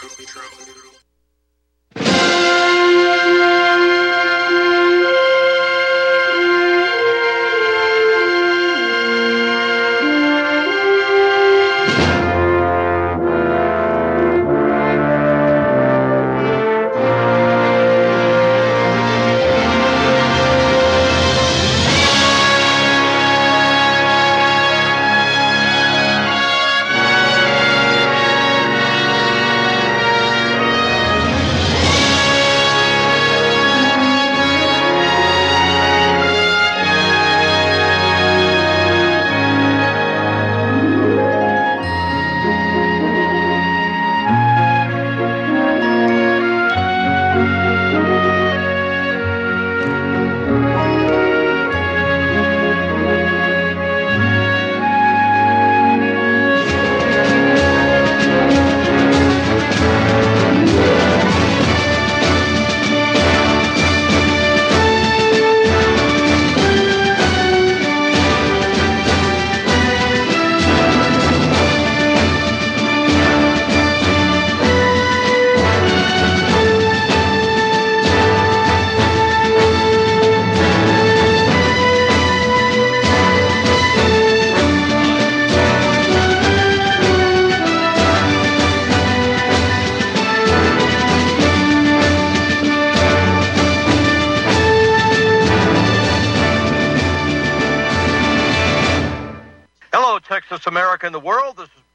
Texas, America, and the world.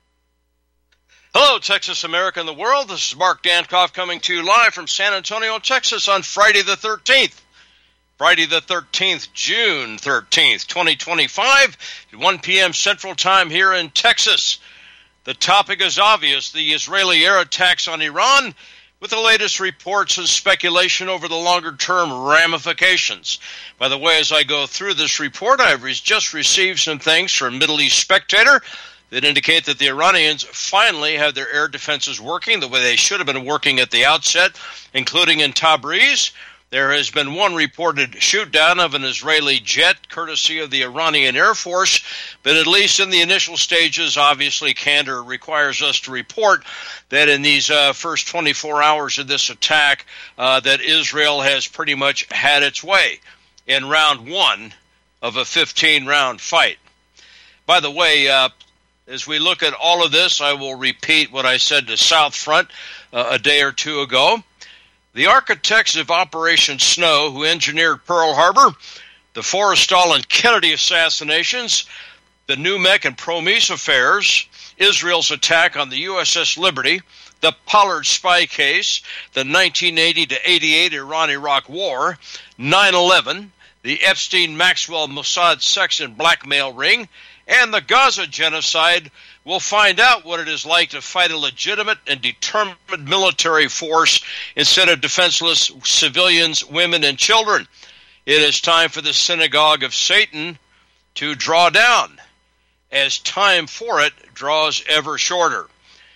Hello, Texas, America, and the world. This is Mark Dankoff coming to you live from San Antonio, Texas on Friday the 13th. Friday the 13th, June 13th, 2025, at 1 p.m. Central Time here in Texas. The topic is obvious, the Israeli air attacks on Iran, with the latest reports and speculation over the longer-term ramifications. By the way, as I go through this report, I've just received some things from Middle East Spectator that indicate that the Iranians finally have their air defenses working the way they should have been working at the outset, including in Tabriz. There has been one reported shoot-down of an Israeli jet, courtesy of the Iranian Air Force, but at least in the initial stages, obviously, candor requires us to report that in these first 24 hours of this attack, that Israel has pretty much had its way in round one of a 15-round fight. By the way, as we look at all of this, I will repeat what I said to South Front a day or two ago. The architects of Operation Snow, who engineered Pearl Harbor, the Forrestal and Kennedy assassinations, the Numek and Promise affairs, Israel's attack on the USS Liberty, the Pollard spy case, the 1980 to 88 Iran-Iraq war, 9/11, the Epstein-Maxwell Mossad sex and blackmail ring, and the Gaza genocide, will find out what it is like to fight a legitimate and determined military force instead of defenseless civilians, women, and children. It is time for the synagogue of Satan to draw down, as time for it draws ever shorter.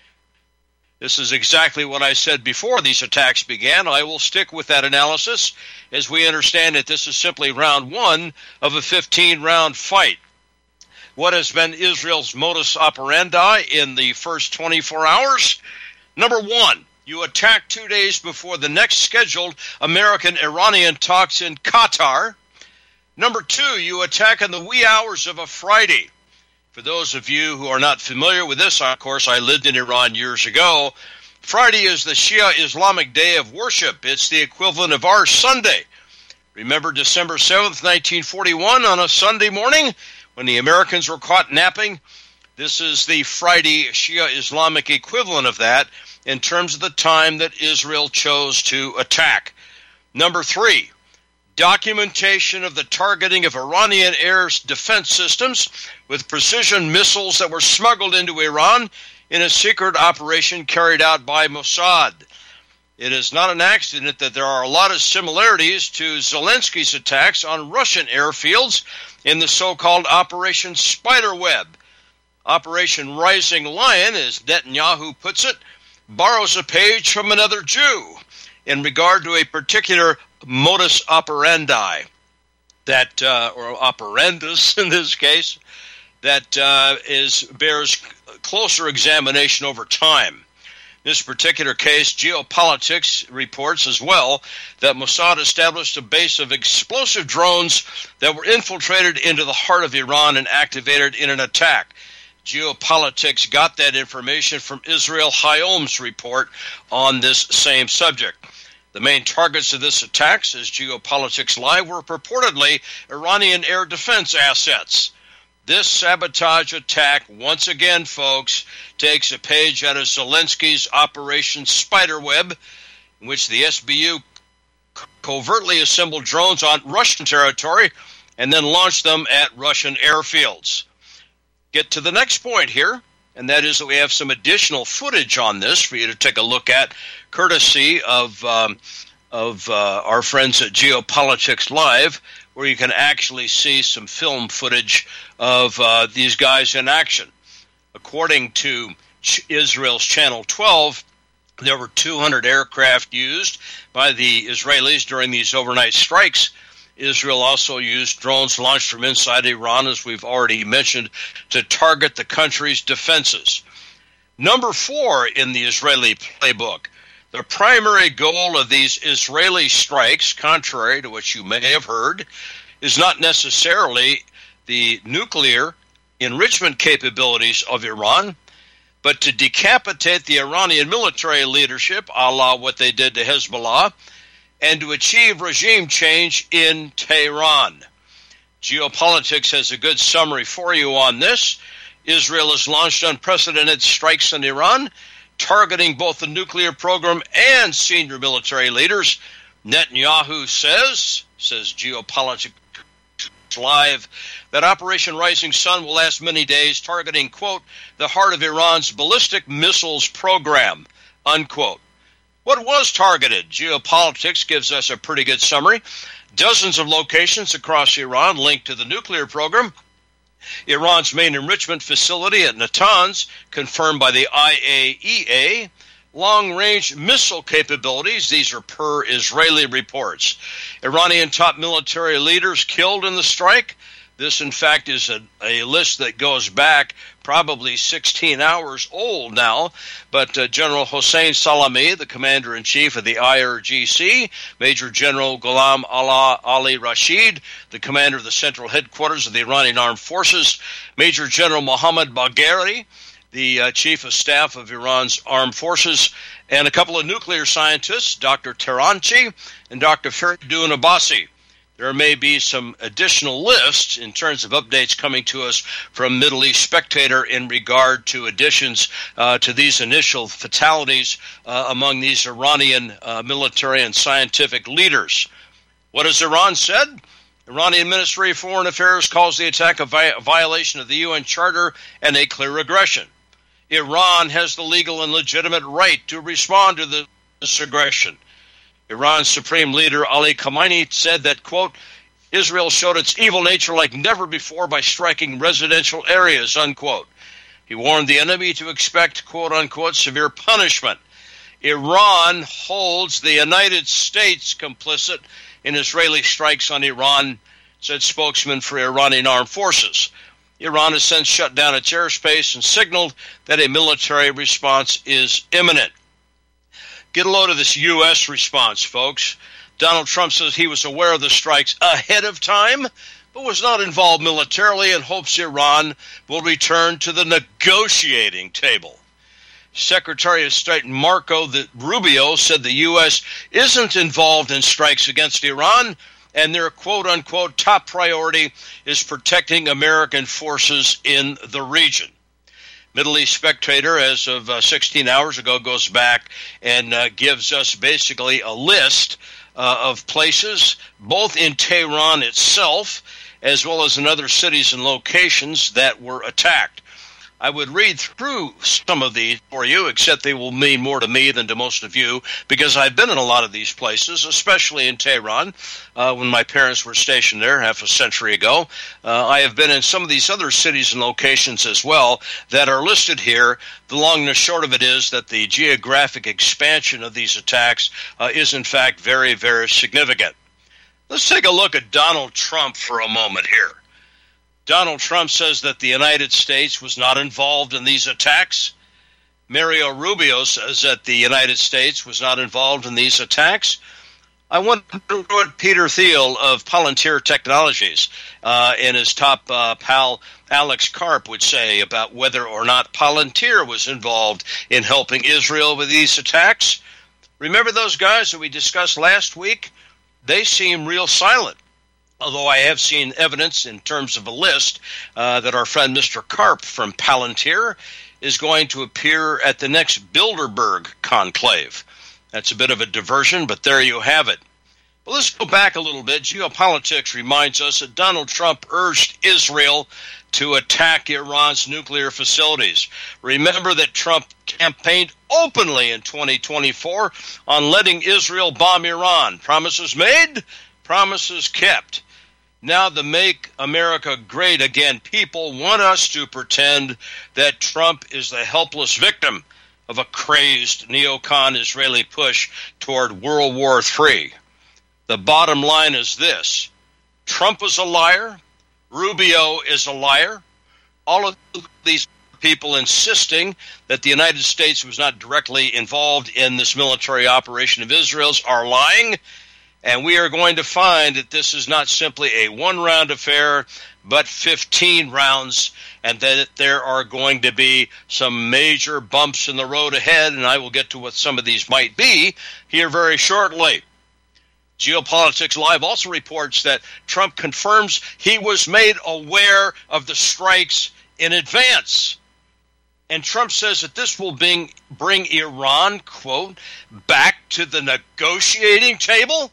This is exactly what I said before these attacks began. I will stick with that analysis as we understand that this is simply round one of a 15-round fight. What has been Israel's modus operandi in the first 24 hours? Number one, you attack 2 days before the next scheduled American-Iranian talks in Qatar. Number two, you attack in the wee hours of a Friday. For those of you who are not familiar with this, of course, I lived in Iran years ago. Friday is the Shia Islamic day of worship. It's the equivalent of our Sunday. Remember December 7th, 1941, on a Sunday morning, when the Americans were caught napping? This is the Friday Shia Islamic equivalent of that in terms of the time that Israel chose to attack. Number three, documentation of the targeting of Iranian air defense systems with precision missiles that were smuggled into Iran in a secret operation carried out by Mossad. It is not an accident that there are a lot of similarities to Zelensky's attacks on Russian airfields in the so-called Operation Spiderweb. Operation Rising Lion, as Netanyahu puts it, borrows a page from another Jew in regard to a particular modus operandi, that, or operandus in this case, that bears closer examination over time. this particular case, Geopolitics reports as well that Mossad established a base of explosive drones that were infiltrated into the heart of Iran and activated in an attack. Geopolitics got that information from Israel Hayom's report on this same subject. The main targets of this attack, says Geopolitics Live, were purportedly Iranian air defense assets. This sabotage attack, once again, folks, takes a page out of Zelensky's Operation Spiderweb, in which the SBU covertly assembled drones on Russian territory and then launched them at Russian airfields. Get to the next point here, and that is that we have some additional footage on this for you to take a look at, courtesy of our friends at Geopolitics Live, where you can actually see some film footage of these guys in action. According to Israel's Channel 12, there were 200 aircraft used by the Israelis during these overnight strikes. Israel also used drones launched from inside Iran, as we've already mentioned, to target the country's defenses. Number 4 in the Israeli playbook. The primary goal of these Israeli strikes, contrary to what you may have heard, is not necessarily the nuclear enrichment capabilities of Iran, but to decapitate the Iranian military leadership, a la what they did to Hezbollah, and to achieve regime change in Tehran. Geopolitics has a good summary for you on this. Israel has launched unprecedented strikes in Iran, targeting both the nuclear program and senior military leaders. Netanyahu says Geopolitics Live, that Operation Rising Sun will last many days, targeting, quote, the heart of Iran's ballistic missiles program, unquote. What was targeted? Geopolitics gives us a pretty good summary. Dozens of locations across Iran linked to the nuclear program. Iran's main enrichment facility at Natanz, confirmed by the IAEA. Long-range missile capabilities, these are per Israeli reports. Iranian top military leaders killed in the strike. This, in fact, is a list that goes back probably 16 hours old now, but General Hossein Salami, the commander-in-chief of the IRGC, Major General Ghulam Ali Rashid, the commander of the central headquarters of the Iranian Armed Forces, Major General Mohammad Bagheri, the chief of staff of Iran's armed forces, and a couple of nuclear scientists, Dr. Tehranchi and Dr. Faridoon Abbasi. There may be some additional lists in terms of updates coming to us from Middle East Spectator in regard to additions to these initial fatalities among these Iranian military and scientific leaders. What has Iran said? Iranian Ministry of Foreign Affairs calls the attack a violation of the UN Charter and a clear aggression. Iran has the legal and legitimate right to respond to this aggression. Iran's supreme leader Ali Khamenei said that, quote, Israel showed its evil nature like never before by striking residential areas, unquote. He warned the enemy to expect, quote unquote, severe punishment. Iran holds the United States complicit in Israeli strikes on Iran, said spokesman for Iranian armed forces. Iran has since shut down its airspace and signaled that a military response is imminent. Get a load of this U.S. response, folks. Donald Trump says he was aware of the strikes ahead of time, but was not involved militarily and hopes Iran will return to the negotiating table. Secretary of State Marco Rubio said the U.S. isn't involved in strikes against Iran, and their quote-unquote top priority is protecting American forces in the region. Middle East Spectator, as of 16 hours ago, goes back and gives us basically a list of places, both in Tehran itself, as well as in other cities and locations that were attacked. I would read through some of these for you, except they will mean more to me than to most of you, because I've been in a lot of these places, especially in Tehran, when my parents were stationed there half a century ago. I have been in some of these other cities and locations as well that are listed here. The long and the short of it is that the geographic expansion of these attacks is, in fact, very, very significant. Let's take a look at Donald Trump for a moment here. Donald Trump says that the United States was not involved in these attacks. Mario Rubio says that the United States was not involved in these attacks. I wonder what Peter Thiel of Palantir Technologies and his top pal Alex Karp would say about whether or not Palantir was involved in helping Israel with these attacks. Remember those guys that we discussed last week? They seem real silent, although I have seen evidence in terms of a list that our friend Mr. Karp from Palantir is going to appear at the next Bilderberg conclave. That's a bit of a diversion, but there you have it. Well, let's go back a little bit. Geopolitics reminds us that Donald Trump urged Israel to attack Iran's nuclear facilities. Remember that Trump campaigned openly in 2024 on letting Israel bomb Iran. Promises made, promises kept. Now the Make America Great Again people want us to pretend that Trump is the helpless victim of a crazed neocon Israeli push toward World War III. The bottom line is this: Trump is a liar, Rubio is a liar, all of these people insisting that the United States was not directly involved in this military operation of Israel's are lying. And we are going to find that this is not simply a one-round affair, but 15 rounds, and that there are going to be some major bumps in the road ahead, and I will get to what some of these might be here very shortly. Geopolitics Live also reports that Trump confirms he was made aware of the strikes in advance. And Trump says that this will bring Iran, quote, back to the negotiating table?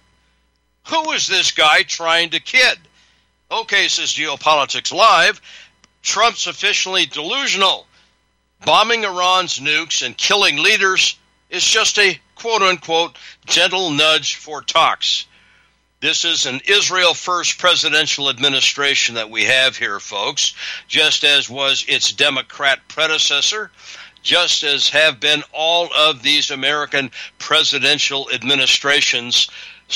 Who is this guy trying to kid? Okay, says Geopolitics Live, Trump's officially delusional. Bombing Iran's nukes and killing leaders is just a quote-unquote gentle nudge for talks. This is an Israel-first presidential administration that we have here, folks, just as was its Democrat predecessor, just as have been all of these American presidential administrations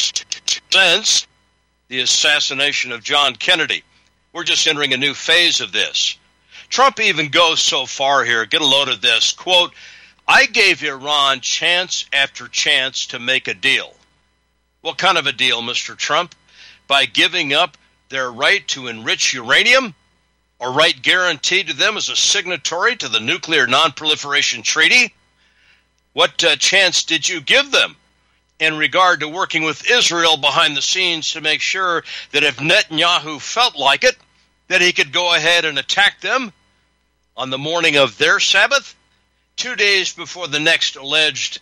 since the assassination of John Kennedy. We're just entering a new phase of this. Trump even goes so far here, get a load of this, quote, I gave Iran chance after chance to make a deal. What kind of a deal, Mr. Trump? By giving up their right to enrich uranium? A right guaranteed to them as a signatory to the Nuclear Non-Proliferation Treaty? What chance did you give them in regard to working with Israel behind the scenes to make sure that if Netanyahu felt like it, that he could go ahead and attack them on the morning of their Sabbath, 2 days before the next alleged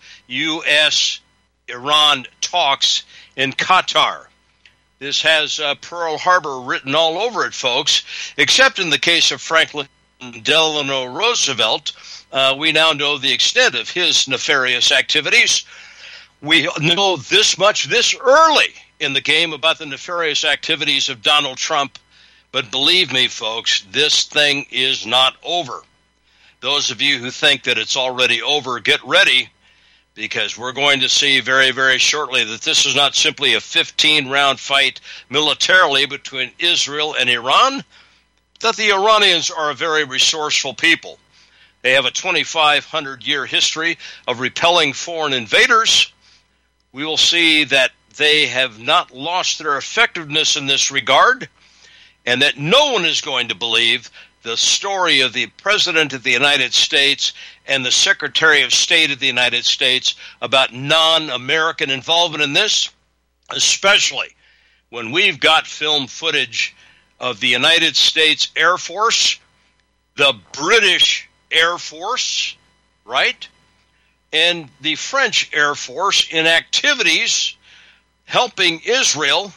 U.S.-Iran talks in Qatar? This has Pearl Harbor written all over it, folks, except in the case of Franklin Delano Roosevelt. We now know the extent of his nefarious activities. We know this much this early in the game about the nefarious activities of Donald Trump. But believe me, folks, this thing is not over. Those of you who think that it's already over, get ready, because we're going to see very, very shortly that this is not simply a 15-round fight militarily between Israel and Iran, that the Iranians are a very resourceful people. They have a 2,500-year history of repelling foreign invaders. We will see that they have not lost their effectiveness in this regard, and that no one is going to believe the story of the President of the United States and the Secretary of State of the United States about non-American involvement in this, especially when we've got film footage of the United States Air Force, the British Air Force, right, and the French Air Force in activities helping Israel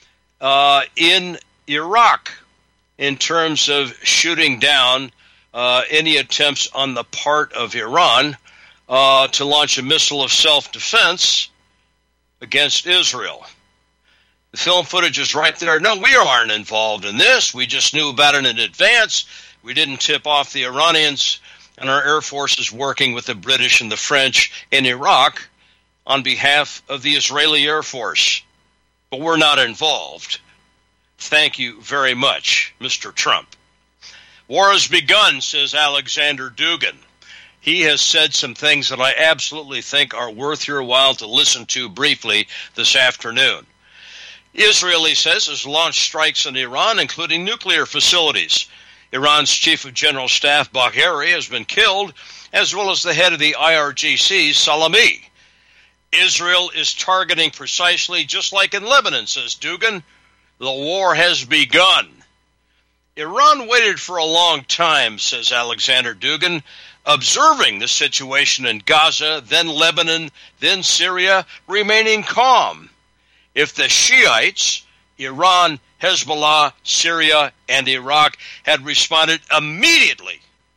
in Iraq in terms of shooting down any attempts on the part of Iran to launch a missile of self-defense against Israel. The film footage is right there. No, we aren't involved in this. We just knew about it in advance. We didn't tip off the Iranians, and our Air Force is working with the British and the French in Iraq on behalf of the Israeli Air Force. But we're not involved. Thank you very much, Mr. Trump. War has begun, says Alexander Dugin. he has said some things that I absolutely think are worth your while to listen to briefly this afternoon. Israel, he says, has launched strikes on Iran, including nuclear facilities. Iran's Chief of General Staff, Bagheri, has been killed, as well as the head of the IRGC, Salami. Israel is targeting precisely just like in Lebanon, says Dugan. The war has begun. Iran waited for a long time, says Alexander Dugan, observing the situation in Gaza, then Lebanon, then Syria, remaining calm. If the Shiites, Iran, Hezbollah, Syria, and Iraq had responded immediately,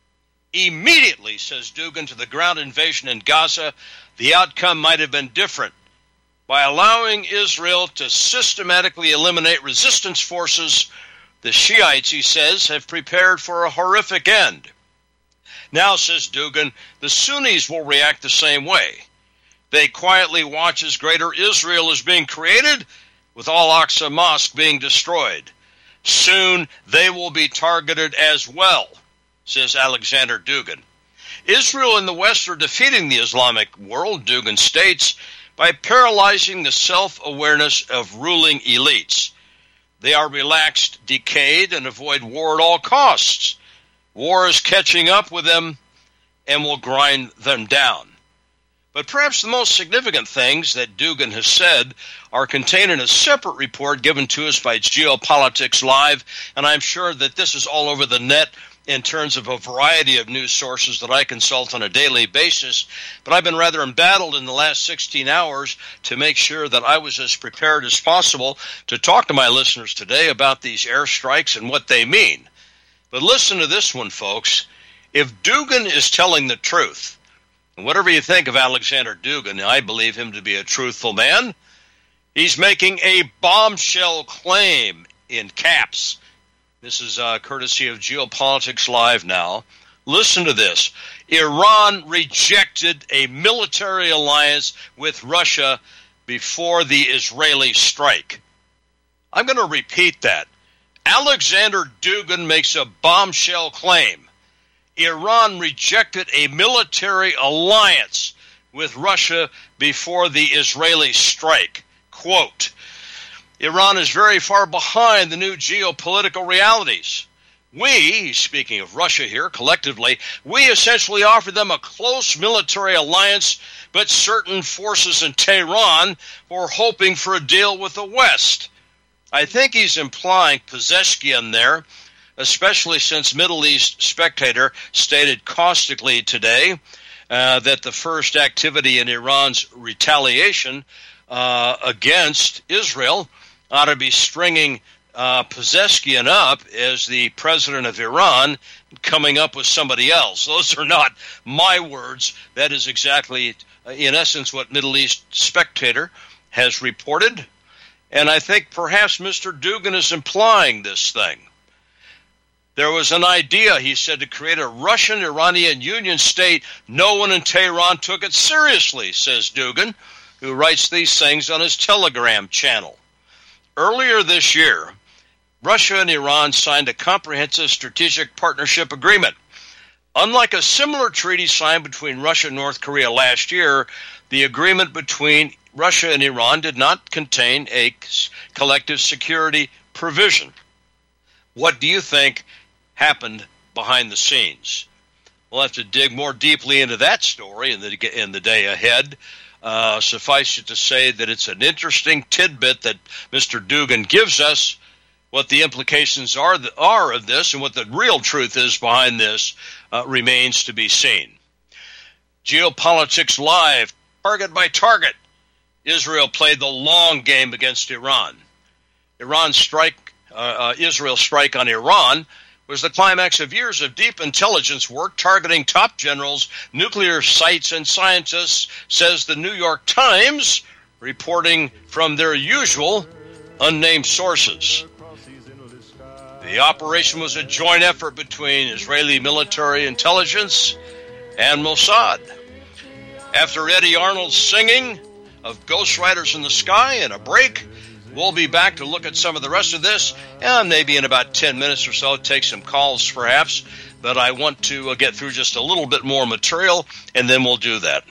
says Dugan, to the ground invasion in Gaza, the outcome might have been different. By allowing Israel to systematically eliminate resistance forces, the Shiites, he says, have prepared for a horrific end. Now, says Dugan, the Sunnis will react the same way. They quietly watch as greater Israel is being created, with Al-Aqsa Mosque being destroyed. Soon they will be targeted as well, says Alexander Dugan. Israel and the West are defeating the Islamic world, Dugan states, by paralyzing the self-awareness of ruling elites. They are relaxed, decayed, and avoid war at all costs. War is catching up with them and will grind them down. But perhaps the most significant things that Dugan has said are contained in a separate report given to us by Geopolitics Live, and I'm sure that this is all over the net in terms of a variety of news sources that I consult on a daily basis. But I've been rather embattled in the last 16 hours to make sure that I was as prepared as possible to talk to my listeners today about these airstrikes and what they mean. But listen to this one, folks. If Dugan is telling the truth, and whatever you think of Alexander Dugan, I believe him to be a truthful man, he's making a bombshell claim in caps. This is courtesy of Geopolitics Live now. Listen to this. Iran rejected a military alliance with Russia before the Israeli strike. I'm going to repeat that. Alexander Dugan makes a bombshell claim. Iran rejected a military alliance with Russia before the Israeli strike. Quote, Iran is very far behind the new geopolitical realities. We, speaking of Russia here collectively, we essentially offered them a close military alliance, but certain forces in Tehran were hoping for a deal with the West. I think he's implying Pezeshkian there, especially since Middle East Spectator stated caustically today that the first activity in Iran's retaliation against Israel ought to be stringing Pezeshkian up as the president of Iran, coming up with somebody else. Those are not my words. That is exactly, in essence, what Middle East Spectator has reported. And I think perhaps Mr. Dugan is implying this thing. There was an idea, he said, to create a Russian-Iranian union state. No one in Tehran took it seriously, says Dugan, who writes these things on his Telegram channel. Earlier this year, Russia and Iran signed a comprehensive strategic partnership agreement. Unlike a similar treaty signed between Russia and North Korea last year, the agreement between Russia and Iran did not contain a collective security provision. What do you think happened behind the scenes? We'll have to dig more deeply into that story in the day ahead. Suffice it to say that it's an interesting tidbit that Mr. Dugan gives us. What the implications are of this and what the real truth is behind this remains to be seen. Geopolitics Live, target by target. Israel played the long game against Iran. Israel's strike on Iran was the climax of years of deep intelligence work targeting top generals, nuclear sites, and scientists, says the New York Times, reporting from their usual unnamed sources. The operation was a joint effort between Israeli military intelligence and Mossad. After Eddie Arnold's singing of Ghost Riders in the Sky and a break, we'll be back to look at some of the rest of this, and maybe in about 10 minutes or so, take some calls perhaps. but I want to get through just a little bit more material, and then we'll do that.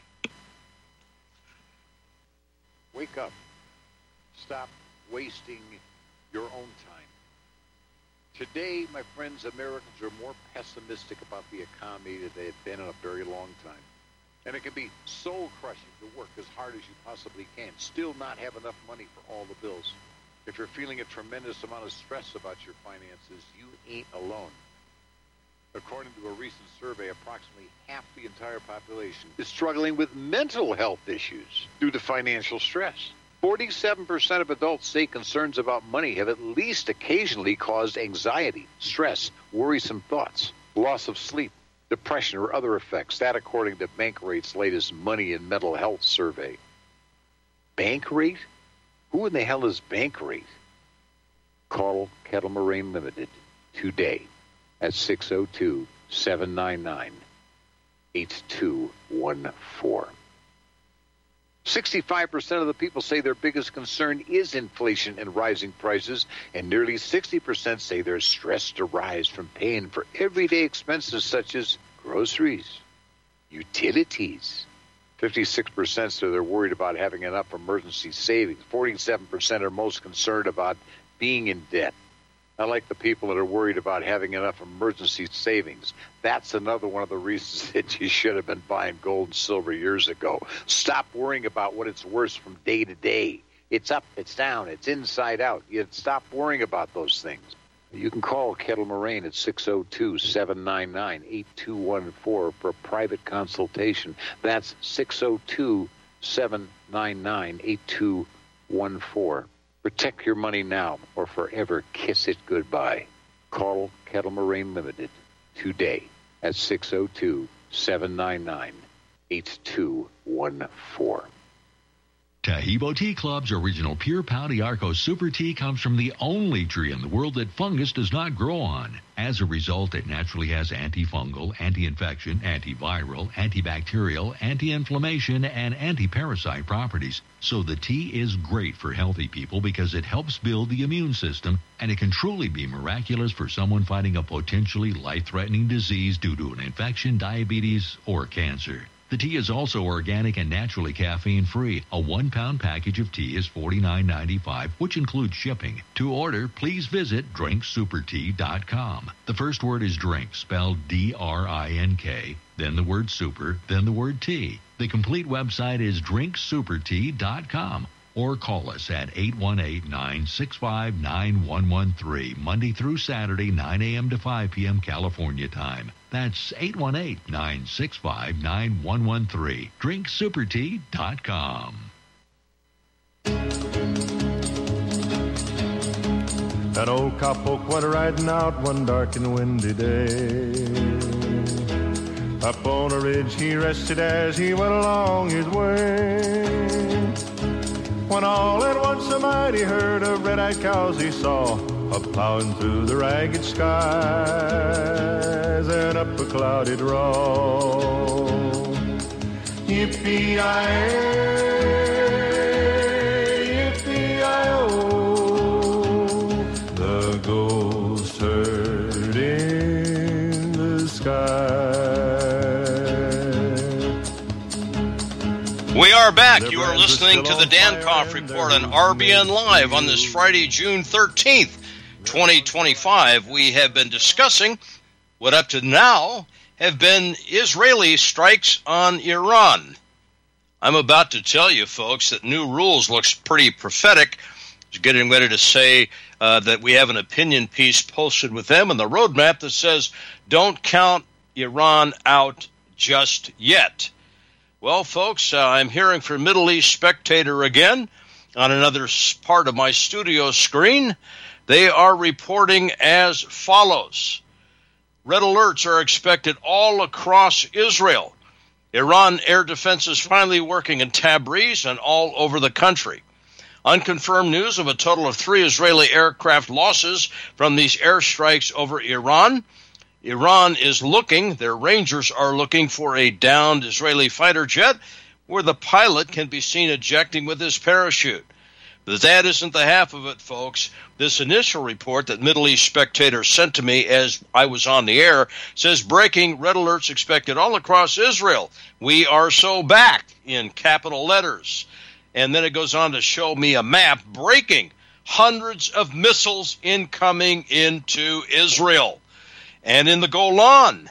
Wake up. Stop wasting your own time. Today, my friends, Americans are more pessimistic about the economy than they have been in a very long time. And it can be soul-crushing to work as hard as you possibly can, still not have enough money for all the bills. If you're feeling a tremendous amount of stress about your finances, you ain't alone. According to a recent survey, approximately half the entire population is struggling with mental health issues due to financial stress. 47% of adults say concerns about money have at least occasionally caused anxiety, stress, worrisome thoughts, loss of sleep, depression, or other effects. That according to Bankrate's latest Money and Mental Health survey. Bankrate? Who in the hell is Bankrate? Call Kettle Moraine Limited today at 602-799-8214. 65% of the people say their biggest concern is inflation and rising prices, and nearly 60% say they're stressed to rise from paying for everyday expenses such as groceries, utilities. 56% say they're worried about having enough emergency savings. 47% are most concerned about being in debt. I like the people that are worried about having enough emergency savings. That's another one of the reasons that you should have been buying gold and silver years ago. Stop worrying about what it's worth from day to day. It's up, it's down, it's inside out. You stop worrying about those things. You can call Kettle Moraine at 602-799-8214 for a private consultation. That's 602-799-8214. Protect your money now or forever kiss it goodbye. Call Kettle Moraine Limited today at 602-799-8214. Taheebo Tea Club's original Pure Pau d'Arco Super Tea comes from the only tree in the world that fungus does not grow on. As a result, it naturally has antifungal, anti-infection, antiviral, antibacterial, anti-inflammation, and anti-parasite properties. So the tea is great for healthy people because it helps build the immune system, and it can truly be miraculous for someone fighting a potentially life-threatening disease due to an infection, diabetes, or cancer. The tea is also organic and naturally caffeine-free. A 1-pound package of tea is $49.95, which includes shipping. To order, please visit drinksupertea.com. The first word is drink, spelled D-R-I-N-K, then the word super, then the word tea. The complete website is drinksupertea.com. Or call us at 818-965-9113, Monday through Saturday, 9 a.m. to 5 p.m. California time. That's 818-965-9113, drinksupertea.com. That old cowpoke went riding out one dark and windy day. Up on a ridge he rested as he went along his way. When all at once a mighty herd of red-eyed cows he saw, a-plowing through the ragged skies and up a cloudy draw. Yippee-yi-ay, yippee-yi-oh, the ghost herd in the sky. We are back. You are listening to the Dankoff Report on RBN Live on this Friday, June 13th, 2025. We have been discussing what up to now have been Israeli strikes on Iran. I'm about to tell you, folks, that New Rules looks pretty prophetic. It's getting ready to say that we have an opinion piece posted with them and the roadmap that says, don't count Iran out just yet. Well, folks, I'm hearing from Middle East Spectator again on another part of my studio screen. They are reporting as follows. Red alerts are expected all across Israel. Iran air defense is finally working in Tabriz and all over the country. Unconfirmed news of a total of 3 Israeli aircraft losses from these airstrikes over Iran. Iran is looking, their Rangers are looking for a downed Israeli fighter jet where the pilot can be seen ejecting with his parachute. But that isn't the half of it, folks. This initial report that Middle East Spectator sent to me as I was on the air says, breaking, red alerts expected all across Israel. We are so back, in capital letters. And then it goes on to show me a map, breaking, hundreds of missiles incoming into Israel. And in the Golan,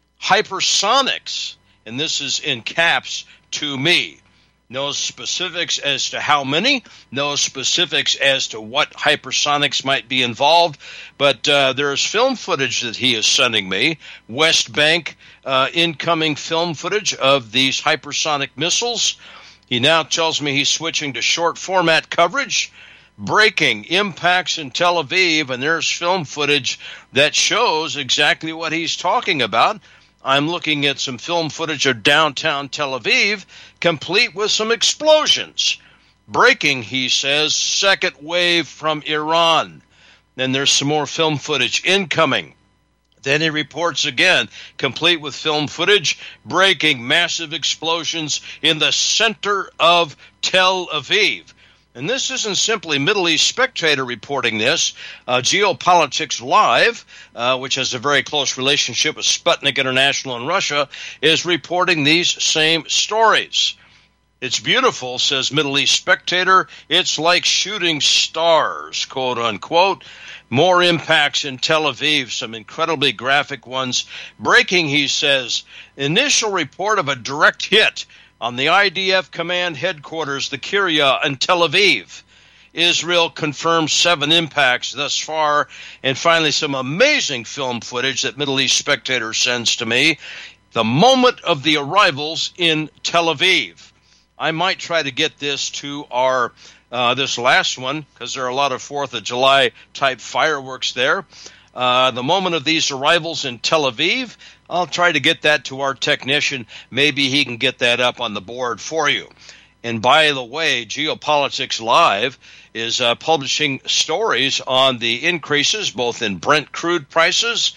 hypersonics, and this is in caps to me. No specifics as to how many, no specifics as to what hypersonics might be involved, but there's film footage that he is sending me, West Bank incoming film footage of these hypersonic missiles. He now tells me he's switching to short format coverage, breaking impacts in Tel Aviv, and there's film footage that shows exactly what he's talking about. I'm looking at some film footage of downtown Tel Aviv, complete with some explosions. Breaking, he says, second wave from Iran. Then there's some more film footage incoming. Then he reports again, complete with film footage, breaking massive explosions in the center of Tel Aviv. And this isn't simply Middle East Spectator reporting this. Geopolitics Live, which has a very close relationship with Sputnik International in Russia, is reporting these same stories. It's beautiful, says Middle East Spectator. It's like shooting stars, quote unquote. More impacts in Tel Aviv, some incredibly graphic ones. Breaking, he says, initial report of a direct hit on the IDF command headquarters, the Kiryat in Tel Aviv. Israel confirms 7 impacts thus far. And finally, some amazing film footage that Middle East Spectator sends to me. The moment of the arrivals in Tel Aviv. I might try to get this to our this last one, because there are a lot of 4th of July type fireworks there. The moment of these arrivals in Tel Aviv, I'll try to get that to our technician. Maybe he can get that up on the board for you. And by the way, Geopolitics Live is publishing stories on the increases both in Brent crude prices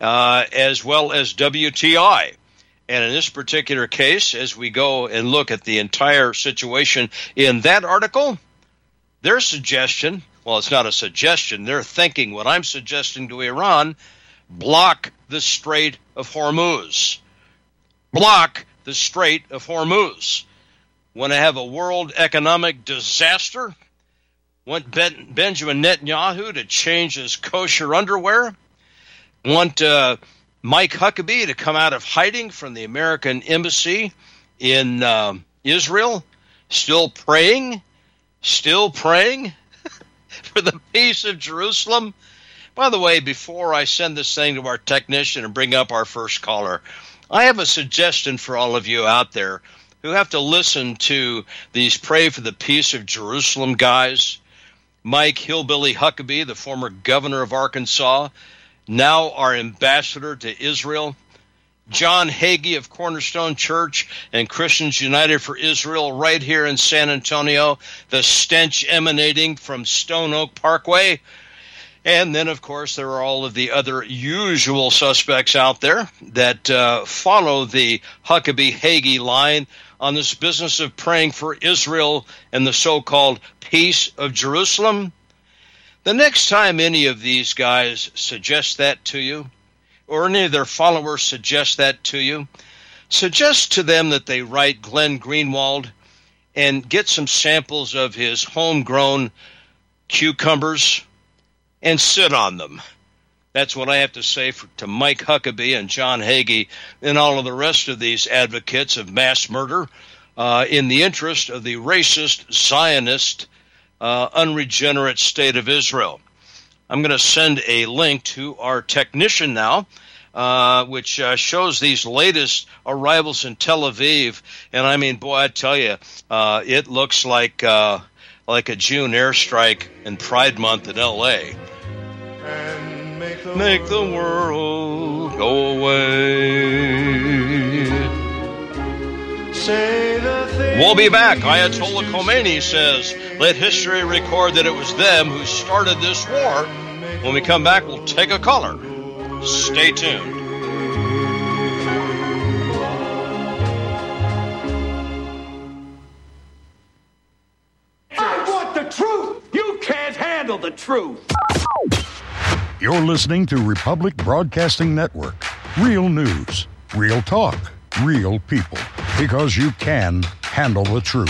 as well as WTI. And in this particular case, as we go and look at the entire situation in that article, their suggestion, well, it's not a suggestion, they're thinking what I'm suggesting to Iran, block the Strait of Hormuz. Block the Strait of Hormuz. Want to have a world economic disaster? Want Benjamin Netanyahu to change his kosher underwear? Want Mike Huckabee to come out of hiding from the American embassy in Israel? Still praying for the peace of Jerusalem? By the way, before I send this thing to our technician and bring up our first caller, I have a suggestion for all of you out there who have to listen to these Pray for the Peace of Jerusalem guys. Mike Hillbilly Huckabee, the former governor of Arkansas, now our ambassador to Israel. John Hagee of Cornerstone Church and Christians United for Israel right here in San Antonio, the stench emanating from Stone Oak Parkway. And then, of course, there are all of the other usual suspects out there that follow the Huckabee-Hagee line on this business of praying for Israel and the so-called peace of Jerusalem. The next time any of these guys suggest that to you, or any of their followers suggest that to you, suggest to them that they write Glenn Greenwald and get some samples of his homegrown cucumbers and sit on them. That's what I have to say to Mike Huckabee and John Hagee and all of the rest of these advocates of mass murder in the interest of the racist, Zionist, unregenerate state of Israel. I'm going to send a link to our technician now, which shows these latest arrivals in Tel Aviv. And I mean, boy, I tell you, it looks like a June airstrike in Pride Month in L.A. And Make the world go away. Say the thing. We'll be back. Ayatollah Khomeini says, let history record that it was them who started this war. When we come back, we'll take a caller. Stay tuned. I want the truth. You can't handle the truth. You're listening to Republic Broadcasting Network. Real news, real talk, real people. Because you can handle the truth.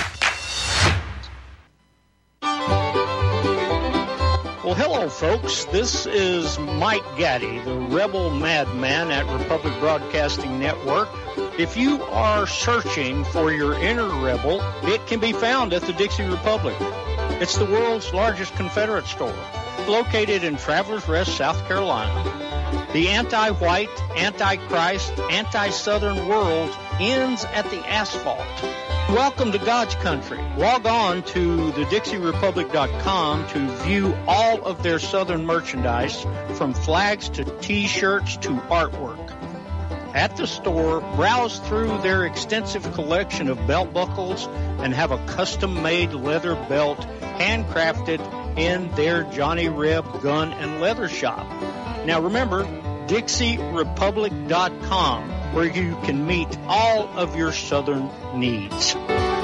Well, hello, folks. This is Mike Gaddy, the rebel madman at Republic Broadcasting Network. If you are searching for your inner rebel, it can be found at the Dixie Republic. It's the world's largest Confederate store, located in Travelers Rest, South Carolina. The anti-white, anti-Christ, anti-Southern world ends at the asphalt. Welcome to God's country. Log on to thedixierepublic.com to view all of their Southern merchandise, from flags to T-shirts to artwork. At the store, browse through their extensive collection of belt buckles and have a custom-made leather belt handcrafted in their Johnny Reb gun and leather shop. Now remember, DixieRepublic.com, where you can meet all of your Southern needs.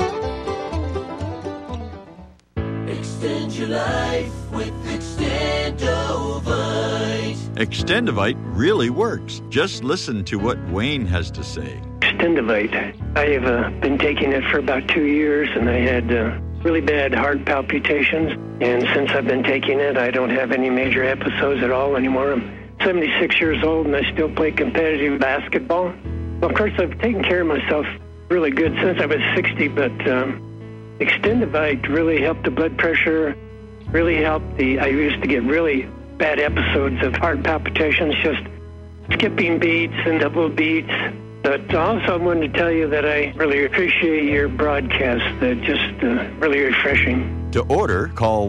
Extend your life with Extendovite. Extendovite really works. Just listen to what Wayne has to say. Extendovite. I have been taking it for about 2 years, and I had really bad heart palpitations. And since I've been taking it, I don't have any major episodes at all anymore. I'm 76 years old, and I still play competitive basketball. Well, of course, I've taken care of myself really good since I was 60, but Extendovite really helped the blood pressure, really helped I used to get really bad episodes of heart palpitations, just skipping beats and double beats. But also I wanted to tell you that I really appreciate your broadcast. Just really refreshing. To order, call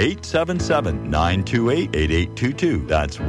1-877-928-8822. That's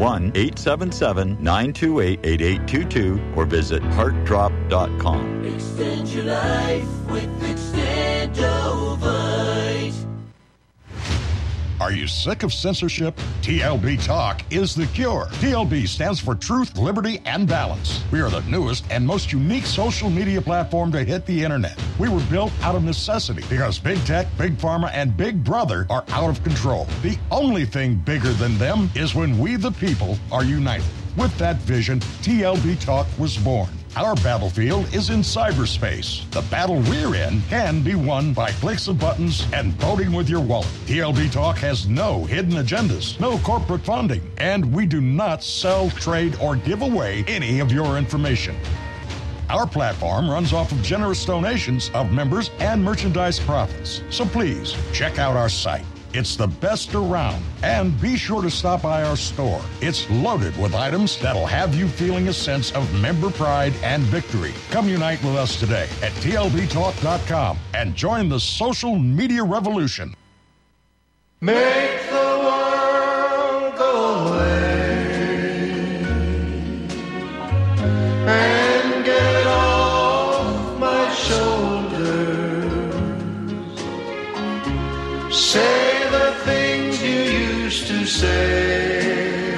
1-877-928-8822, or visit heartdrop.com. Extend your life with Extendovite. Are you sick of censorship? TLB Talk is the cure. TLB stands for Truth, Liberty, and Balance. We are the newest and most unique social media platform to hit the internet. We were built out of necessity because Big Tech, Big Pharma, and Big Brother are out of control. The only thing bigger than them is when we, the people, are united. With that vision, TLB Talk was born. Our battlefield is in cyberspace. The battle we're in can be won by clicks of buttons and voting with your wallet. TLB Talk has no hidden agendas, no corporate funding, and we do not sell, trade, or give away any of your information. Our platform runs off of generous donations of members and merchandise profits. So please, check out our site. It's the best around. And be sure to stop by our store. It's loaded with items that'll have you feeling a sense of member pride and victory. Come unite with us today at TLBTalk.com and join the social media revolution. Make the world go away and get off my shoulders. Say the things you used to say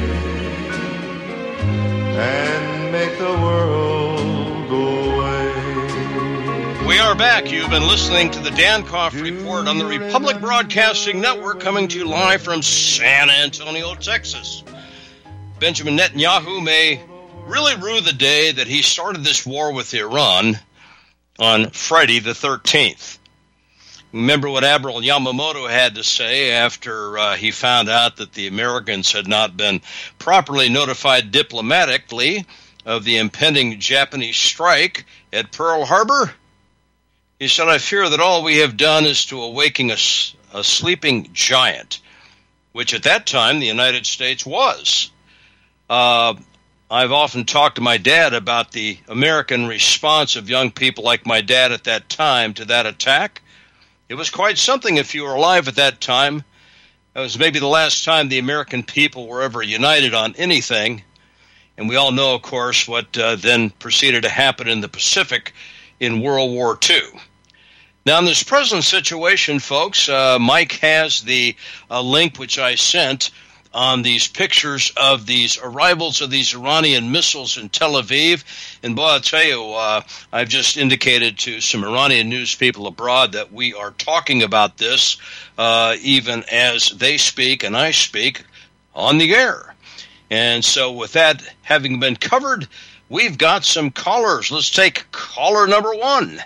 and make the world go away. We are back. You've been listening to the Dankoff Report on the Republic Broadcasting Network, coming to you live from San Antonio, Texas. Benjamin Netanyahu may really rue the day that he started this war with Iran on Friday the 13th. Remember what Admiral Yamamoto had to say after he found out that the Americans had not been properly notified diplomatically of the impending Japanese strike at Pearl Harbor? He said, "I fear that all we have done is to awaken a sleeping giant," which at that time the United States was. I've often talked to my dad about the American response of young people like my dad at that time to that attack. It was quite something if you were alive at that time. It was maybe the last time the American people were ever united on anything. And we all know, of course, what then proceeded to happen in the Pacific in World War II. Now, in this present situation, folks, Mike has the link which I sent on these pictures of these arrivals of these Iranian missiles in Tel Aviv. And boy, I'll tell you, I've just indicated to some Iranian news people abroad that we are talking about this even as they speak and I speak on the air. And so with that having been covered, we've got some callers. Let's take caller number 1.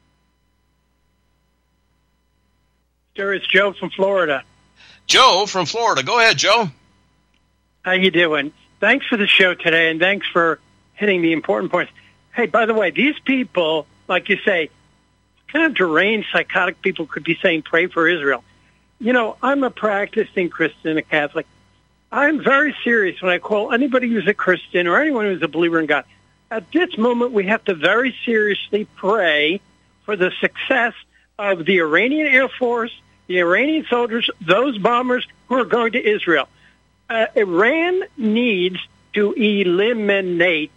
Sure, it's Joe from Florida. Joe from Florida. Go ahead, Joe. How you doing? Thanks for the show today, and thanks for hitting the important points. Hey, by the way, these people, like you say, kind of deranged, psychotic people could be saying, pray for Israel. You know, I'm a practicing Christian, a Catholic. I'm very serious when I call anybody who's a Christian or anyone who's a believer in God. At this moment, we have to very seriously pray for the success of the Iranian Air Force, the Iranian soldiers, those bombers who are going to Israel. Iran needs to eliminate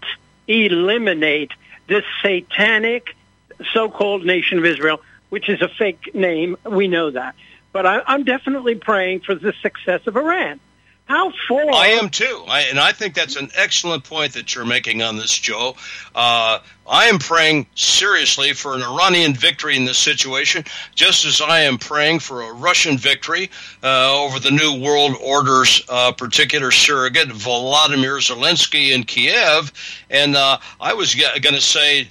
this satanic so-called nation of Israel, which is a fake name. We know that. But I'm definitely praying for the success of Iran. How far? I am too. And I think that's an excellent point that you're making on this, Joe. I am praying seriously for an Iranian victory in this situation, just as I am praying for a Russian victory over the New World Order's particular surrogate, Volodymyr Zelensky in Kiev. And I was going to say,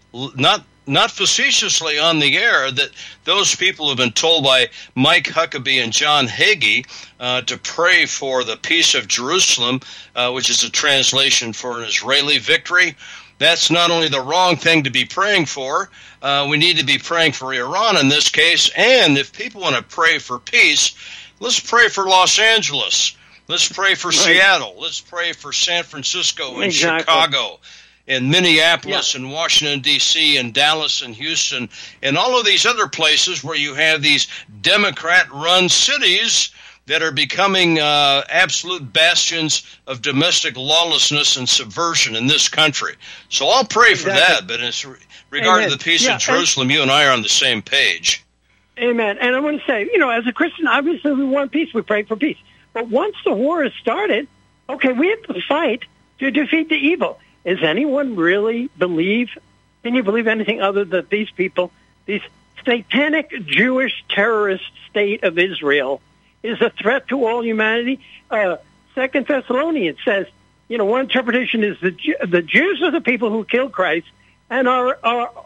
not facetiously on the air, that those people have been told by Mike Huckabee and John Hagee to pray for the peace of Jerusalem, which is a translation for an Israeli victory. That's not only the wrong thing to be praying for, we need to be praying for Iran in this case. And if people want to pray for peace, let's pray for Los Angeles. Let's pray for Seattle. Let's pray for San Francisco and Chicago, in Minneapolis and Washington, D.C., and Dallas and Houston, and all of these other places where you have these Democrat-run cities that are becoming absolute bastions of domestic lawlessness and subversion in this country. So I'll pray for that, but as regarding the peace of Jerusalem, you and I are on the same page. Amen. And I want to say, you know, as a Christian, obviously we want peace. We pray for peace. But once the war has started, okay, we have to fight to defeat the evil. Does anyone really believe, can you believe anything other than these people, these satanic Jewish terrorist state of Israel is a threat to all humanity? 2 Thessalonians says, you know, one interpretation is the Jews are the people who killed Christ and are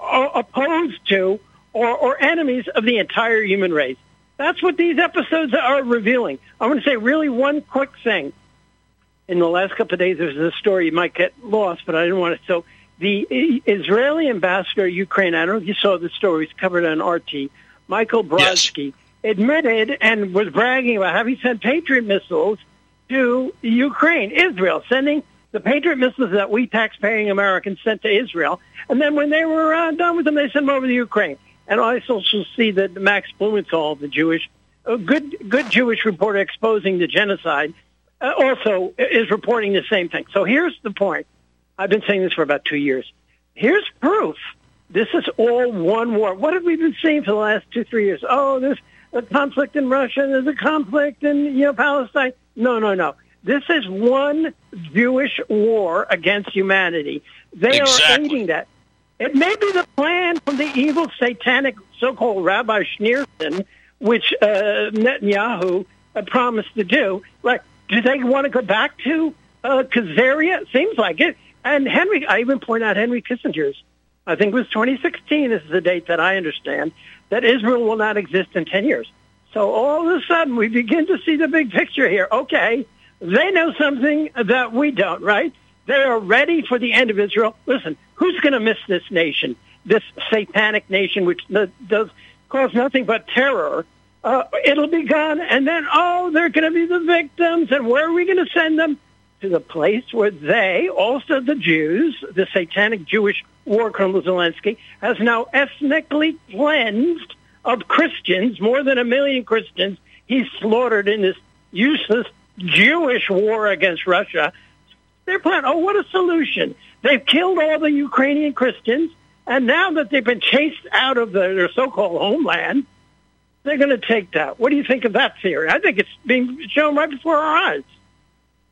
opposed to or enemies of the entire human race. That's what these episodes are revealing. I want to say really one quick thing. In the last couple of days, there's a story, you might get lost, but I didn't want to. So the Israeli ambassador to Ukraine, I don't know if you saw the story, it's covered on RT, Michael Brodsky, admitted and was bragging about having sent Patriot missiles to Ukraine, Israel, sending the Patriot missiles that we taxpaying Americans sent to Israel. And then when they were done with them, they sent them over to Ukraine. And I also see that Max Blumenthal, the good Jewish reporter exposing the genocide, also is reporting the same thing. So here's the point. I've been saying this for about 2 years. Here's proof. This is all one war. What have we been seeing for the last 2-3 years? Oh, there's a conflict in Russia. There's a conflict in Palestine. No. This is one Jewish war against humanity. They are aiding that. It may be the plan from the evil, satanic, so-called Rabbi Schneerson, which Netanyahu promised to do. Like, do they want to go back to Khazaria? Seems like it. And I even point out Henry Kissinger's, I think it was 2016 is the date that I understand, that Israel will not exist in 10 years. So all of a sudden we begin to see the big picture here. Okay, they know something that we don't, right? They are ready for the end of Israel. Listen, who's going to miss this nation, this satanic nation, which does cause nothing but terror? It'll be gone, and then, they're going to be the victims, and where are we going to send them? To the place where they, also the Jews, the satanic Jewish war criminal Zelensky, has now ethnically cleansed of Christians, more than 1 million Christians he's slaughtered in this useless Jewish war against Russia. They're planning, what a solution. They've killed all the Ukrainian Christians, and now that they've been chased out of their so-called homeland, they're going to take that. What do you think of that theory? I think it's being shown right before our eyes.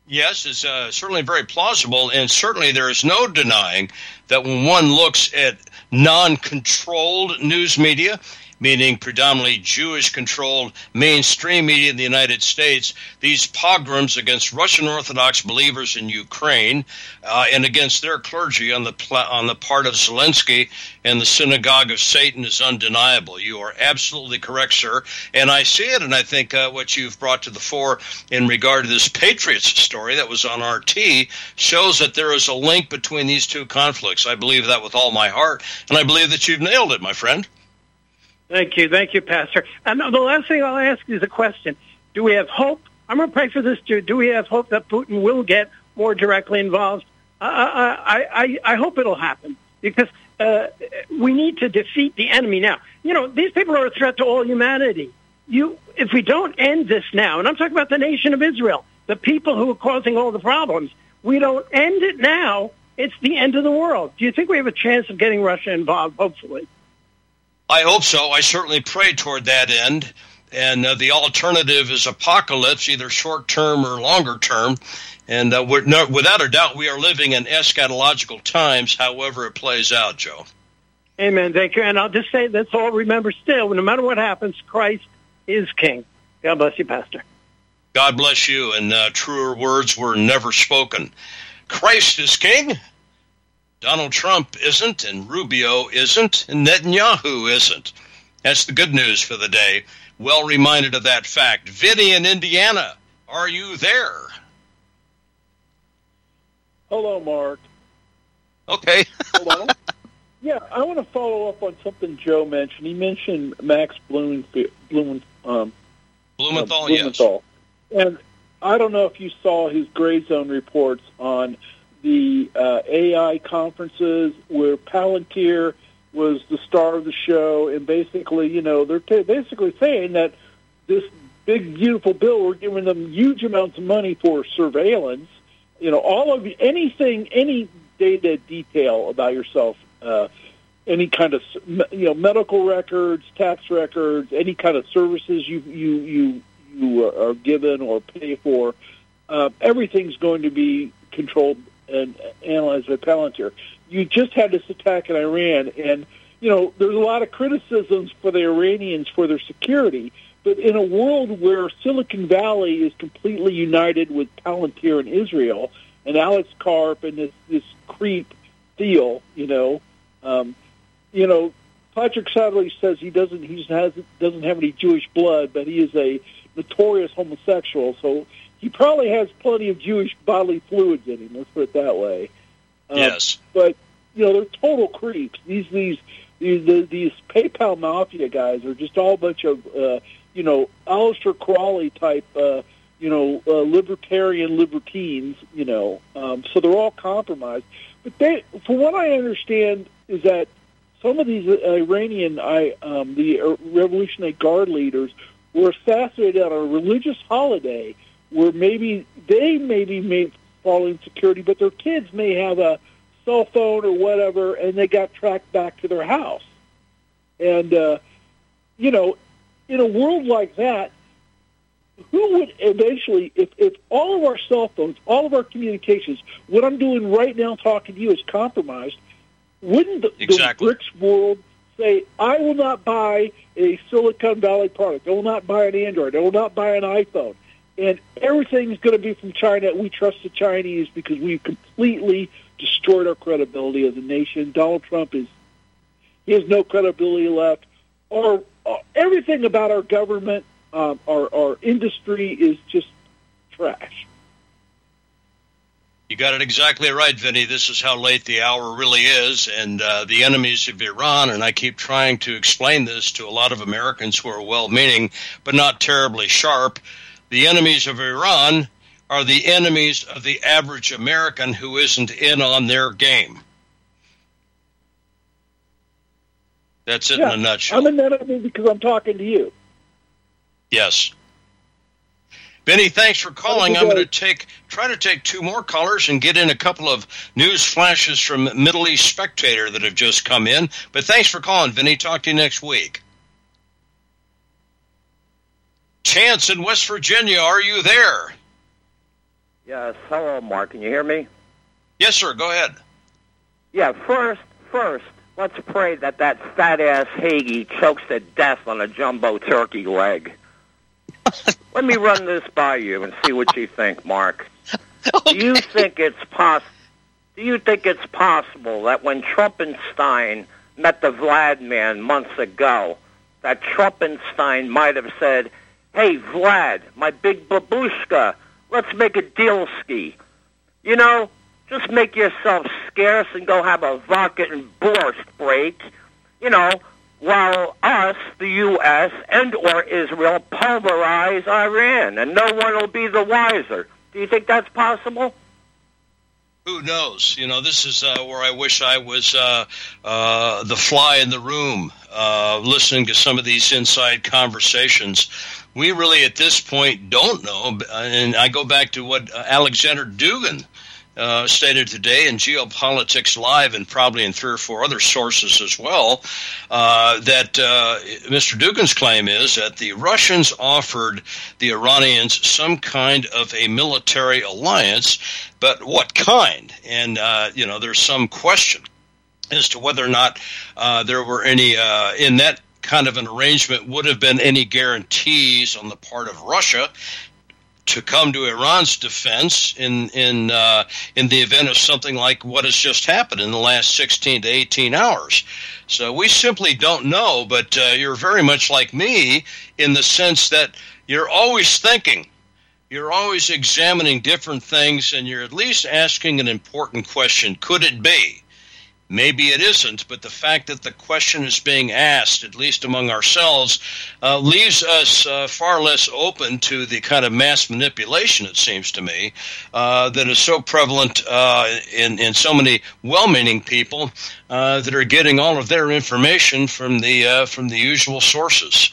Yes, it's certainly very plausible, and certainly there is no denying that when one looks at non-controlled news media, meaning predominantly Jewish-controlled mainstream media in the United States, these pogroms against Russian Orthodox believers in Ukraine and against their clergy on the part of Zelensky and the Synagogue of Satan is undeniable. You are absolutely correct, sir. And I see it, and I think what you've brought to the fore in regard to this Patriots story that was on RT shows that there is a link between these two conflicts. I believe that with all my heart, and I believe that you've nailed it, my friend. Thank you, Pastor. And the last thing I'll ask is a question. Do we have hope? I'm going to pray for this too. Do we have hope that Putin will get more directly involved? I hope it'll happen because we need to defeat the enemy now. You know, these people are a threat to all humanity. If we don't end this now, and I'm talking about the nation of Israel, the people who are causing all the problems, we don't end it now, it's the end of the world. Do you think we have a chance of getting Russia involved, hopefully? I hope so. I certainly pray toward that end. And the alternative is apocalypse, either short-term or longer-term. And without a doubt, we are living in eschatological times, however it plays out, Joe. Amen. Thank you. And I'll just say, let's all remember still, no matter what happens, Christ is King. God bless you, Pastor. God bless you. And truer words were never spoken. Christ is King. Donald Trump isn't, and Rubio isn't, and Netanyahu isn't. That's the good news for the day. Well reminded of that fact. Vinny in Indiana, are you there? Hello, Mark. Okay. Hello. Yeah, I want to follow up on something Joe mentioned. He mentioned Max Blumenthal. Yes. And I don't know if you saw his Gray Zone reports on the AI conferences where Palantir was the star of the show, and basically, you know, they're basically saying that this big, beautiful bill, we're giving them huge amounts of money for surveillance. You know, all of anything, any data detail about yourself, any kind of, you know, medical records, tax records, any kind of services you are given or pay for, everything's going to be controlled and analyzed by Palantir. You just had this attack in Iran, and, you know, there's a lot of criticisms for the Iranians for their security, but in a world where Silicon Valley is completely united with Palantir and Israel, and Alex Karp and this creep Thiel, Patrick Sadler says he doesn't have any Jewish blood, but he is a notorious homosexual, so he probably has plenty of Jewish bodily fluids in him. Let's put it that way. Yes, but you know, they're total creeps. These PayPal mafia guys are just all a bunch of Aleister Crowley type libertarian libertines. So they're all compromised. But from what I understand, is that some of these Iranian the Revolutionary Guard leaders were assassinated on a religious holiday where maybe they may fall in security, but their kids may have a cell phone or whatever, and they got tracked back to their house. And, in a world like that, who would eventually, if all of our cell phones, all of our communications, what I'm doing right now talking to you is compromised, wouldn't the BRICS world say, I will not buy a Silicon Valley product, I will not buy an Android, I will not buy an iPhone, and everything's going to be from China. We trust the Chinese because we've completely destroyed our credibility as a nation. Donald Trump he has no credibility left. Or everything about our government, our industry is just trash. You got it exactly right, Vinny. This is how late the hour really is, and the enemies of Iran, and I keep trying to explain this to a lot of Americans who are well-meaning but not terribly sharp. The enemies of Iran are the enemies of the average American who isn't in on their game. That's it in a nutshell. I'm in that enemy because I'm talking to you. Yes. Benny, thanks for calling. I'm going to try to take two more callers and get in a couple of news flashes from Middle East Spectator that have just come in. But thanks for calling, Vinny. Talk to you next week. Chance in West Virginia, are you there? Yes, hello, Mark. Can you hear me? Yes, sir. Go ahead. Yeah, first, let's pray that fat-ass Hagee chokes to death on a jumbo turkey leg. Let me run this by you and see what you think, Mark. Okay. Do you think it's possible that when Trumpenstein met the Vlad man months ago, that Trumpenstein might have said, "Hey, Vlad, my big babushka, let's make a deal ski. You know, just make yourself scarce and go have a vodka and borscht break, you know, while us, the U.S. and or Israel, pulverize Iran, and no one will be the wiser." Do you think that's possible? Who knows? You know, this is where I wish I was the fly in the room, listening to some of these inside conversations. We really, at this point, don't know. And I go back to what Alexander Dugin stated today in Geopolitics Live, and probably in 3 or 4 other sources as well, that Mr. Dugin's claim is that the Russians offered the Iranians some kind of a military alliance, but what kind? And, there's some question as to whether or not there were any, in that kind of an arrangement, would have been any guarantees on the part of Russia to come to Iran's defense in the event of something like what has just happened in the last 16 to 18 hours. So we simply don't know, but you're very much like me in the sense that you're always thinking. You're always examining different things, and you're at least asking an important question. Could it be? Maybe it isn't, but the fact that the question is being asked, at least among ourselves, leaves us far less open to the kind of mass manipulation, it seems to me, that is so prevalent in so many well-meaning people that are getting all of their information from the usual sources.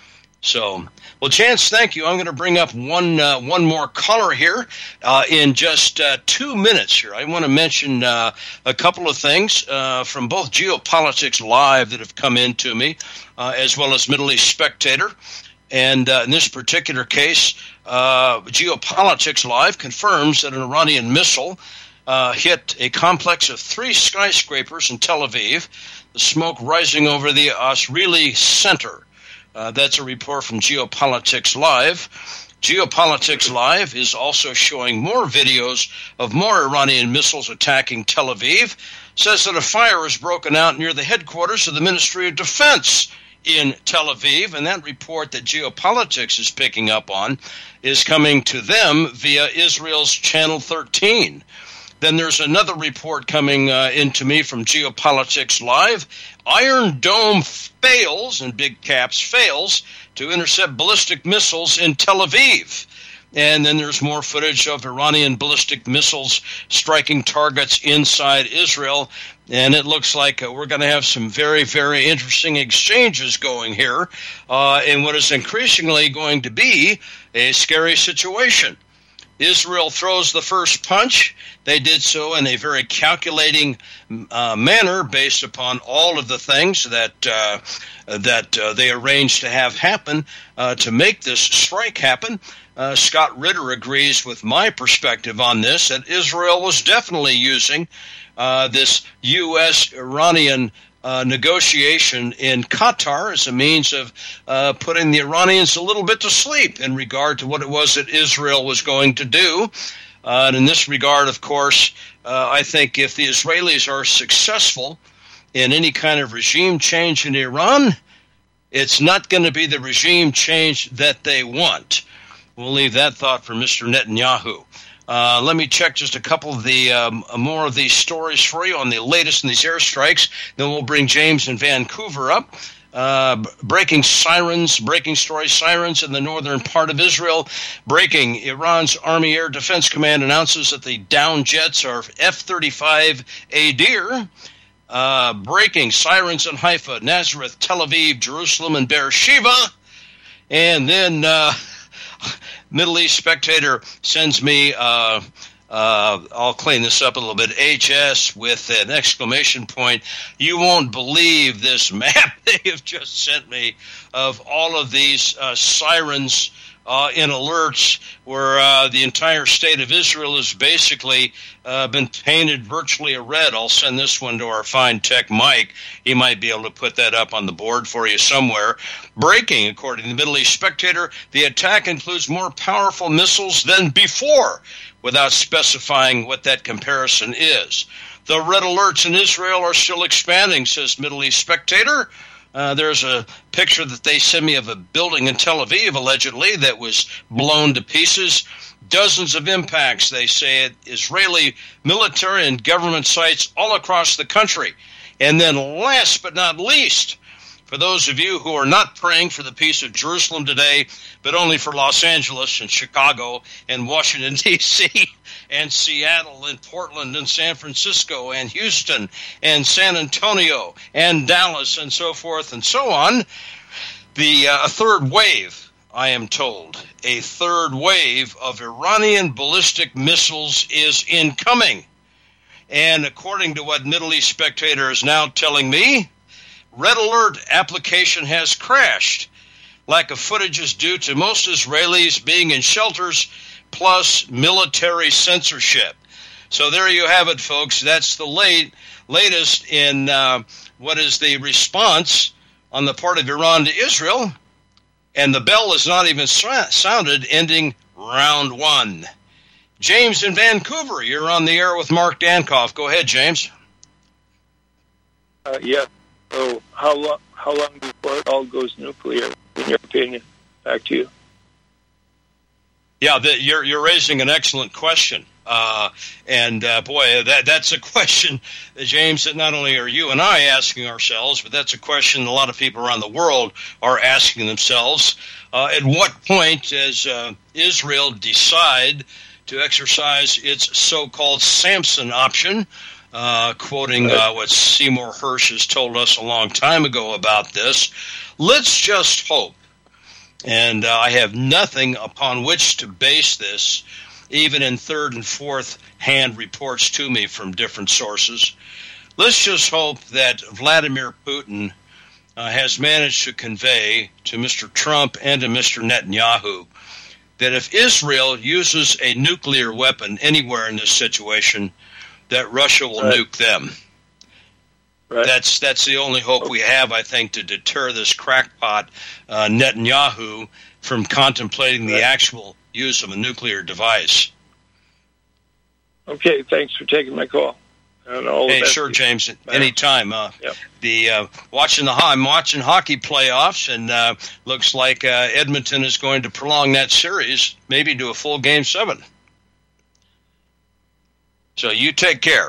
So, well, Chance, thank you. I'm going to bring up one more caller here in just 2 minutes here. I want to mention a couple of things from both Geopolitics Live that have come in to me, as well as Middle East Spectator. And in this particular case, Geopolitics Live confirms that an Iranian missile hit a complex of 3 skyscrapers in Tel Aviv, the smoke rising over the Azrieli Center. That's a report from Geopolitics Live. Geopolitics Live is also showing more videos of more Iranian missiles attacking Tel Aviv. Says that a fire has broken out near the headquarters of the Ministry of Defense in Tel Aviv, and that report that Geopolitics is picking up on is coming to them via Israel's Channel 13. Then there's another report coming into me from Geopolitics Live. Iron Dome fails, in big caps, fails to intercept ballistic missiles in Tel Aviv. And then there's more footage of Iranian ballistic missiles striking targets inside Israel. And it looks like we're going to have some very, very interesting exchanges going here in what is increasingly going to be a scary situation. Israel throws the first punch. They did so in a very calculating manner based upon all of the things that they arranged to have happen to make this strike happen. Scott Ritter agrees with my perspective on this, that Israel was definitely using this U.S.-Iranian negotiation in Qatar as a means of putting the Iranians a little bit to sleep in regard to what it was that Israel was going to do. And in this regard, of course, I think if the Israelis are successful in any kind of regime change in Iran, it's not going to be the regime change that they want. We'll leave that thought for Mr. Netanyahu. Let me check just a couple of the more of these stories for you on the latest in these airstrikes. Then we'll bring James in Vancouver up. Breaking story, sirens in the northern part of Israel. Breaking, Iran's Army Air Defense Command announces that the downed jets are F-35 Adir. Breaking, sirens in Haifa, Nazareth, Tel Aviv, Jerusalem, and Beersheba. And then Middle East Spectator sends me, I'll clean this up a little bit, HS with an exclamation point. You won't believe this map they have just sent me of all of these sirens in alerts where the entire state of Israel has basically been painted virtually a red. I'll send this one to our fine tech Mike. He might be able to put that up on the board for you somewhere. Breaking, according to the Middle East Spectator, the attack includes more powerful missiles than before, without specifying what that comparison is. The red alerts in Israel are still expanding, says Middle East Spectator. There's a picture that they sent me of a building in Tel Aviv, allegedly, that was blown to pieces. Dozens of impacts, they say, at Israeli military and government sites all across the country. And then last but not least, for those of you who are not praying for the peace of Jerusalem today, but only for Los Angeles and Chicago and Washington, D.C., and Seattle and Portland and San Francisco and Houston and San Antonio and Dallas and so forth and so on, a third wave, I am told, a third wave of Iranian ballistic missiles is incoming. And according to what Middle East Spectator is now telling me, Red Alert application has crashed. Lack of footage is due to most Israelis being in shelters, plus military censorship. So there you have it, folks. That's the latest in what is the response on the part of Iran to Israel. And the bell is not even sounded, ending round one. James in Vancouver, you're on the air with Mark Dankoff. Go ahead, James. Yeah. So how long before it all goes nuclear, in your opinion? Back to you. Yeah, you're raising an excellent question. Boy, that's a question, James, that not only are you and I asking ourselves, but that's a question a lot of people around the world are asking themselves. At what point does Israel decide to exercise its so-called Samson option, quoting what Seymour Hersh has told us a long time ago about this? Let's just hope, and I have nothing upon which to base this, even in third and fourth hand reports to me from different sources. Let's just hope that Vladimir Putin has managed to convey to Mr. Trump and to Mr. Netanyahu that if Israel uses a nuclear weapon anywhere in this situation, that Russia will nuke them. Right. That's the only hope we have, I think, to deter this crackpot Netanyahu from contemplating the actual use of a nuclear device. Okay, thanks for taking my call. Hey, sure, James. Anytime. I'm watching hockey playoffs, and looks like Edmonton is going to prolong that series, maybe to a full Game 7. So you take care.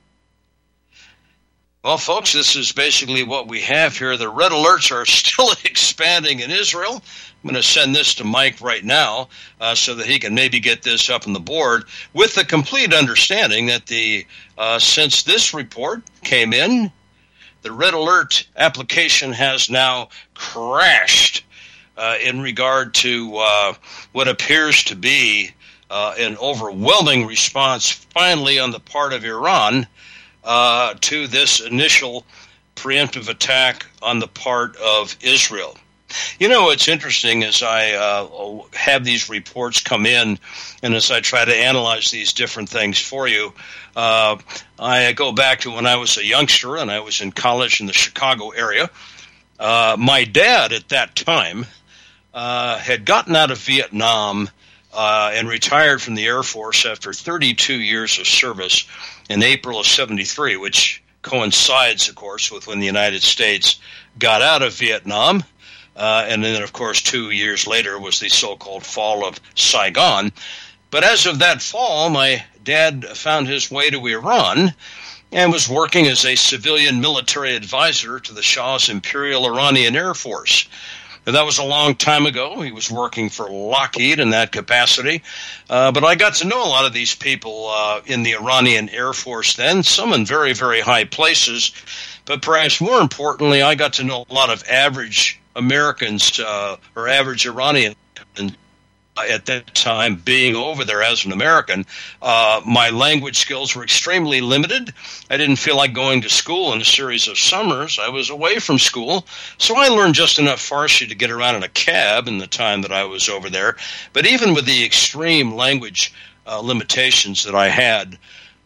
Well, folks, this is basically what we have here. The red alerts are still expanding in Israel. I'm going to send this to Mike right now so that he can maybe get this up on the board with the complete understanding that since this report came in, the red alert application has now crashed in regard to what appears to be an overwhelming response finally on the part of Iran to this initial preemptive attack on the part of Israel. You know, what's interesting as I have these reports come in and as I try to analyze these different things for you, I go back to when I was a youngster and I was in college in the Chicago area. My dad at that time had gotten out of Vietnam and retired from the Air Force after 32 years of service in April of 73, which coincides, of course, with when the United States got out of Vietnam. And then, of course, 2 years later was the so-called fall of Saigon. But as of that fall, my dad found his way to Iran and was working as a civilian military advisor to the Shah's Imperial Iranian Air Force. And that was a long time ago. He was working for Lockheed in that capacity. But I got to know a lot of these people in the Iranian Air Force then, some in very, very high places. But perhaps more importantly, I got to know a lot of average Americans or average Iranians at that time, being over there as an American, my language skills were extremely limited. I didn't feel like going to school in a series of summers. I was away from school, so I learned just enough Farsi to get around in a cab in the time that I was over there. But even with the extreme language limitations that I had,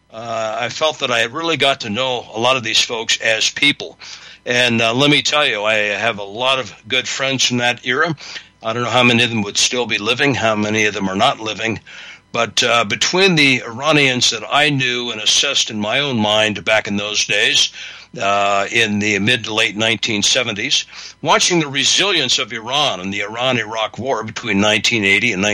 I felt that I had really got to know a lot of these folks as people. And let me tell you, I have a lot of good friends from that era. I don't know how many of them would still be living, how many of them are not living. But between the Iranians that I knew and assessed in my own mind back in those days, in the mid to late 1970s, watching the resilience of Iran and the Iran-Iraq War between 1980 and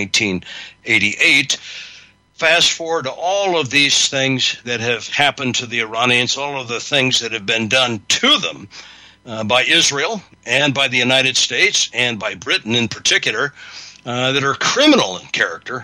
1988, fast forward to all of these things that have happened to the Iranians, all of the things that have been done to them by Israel and by the United States and by Britain in particular, that are criminal in character.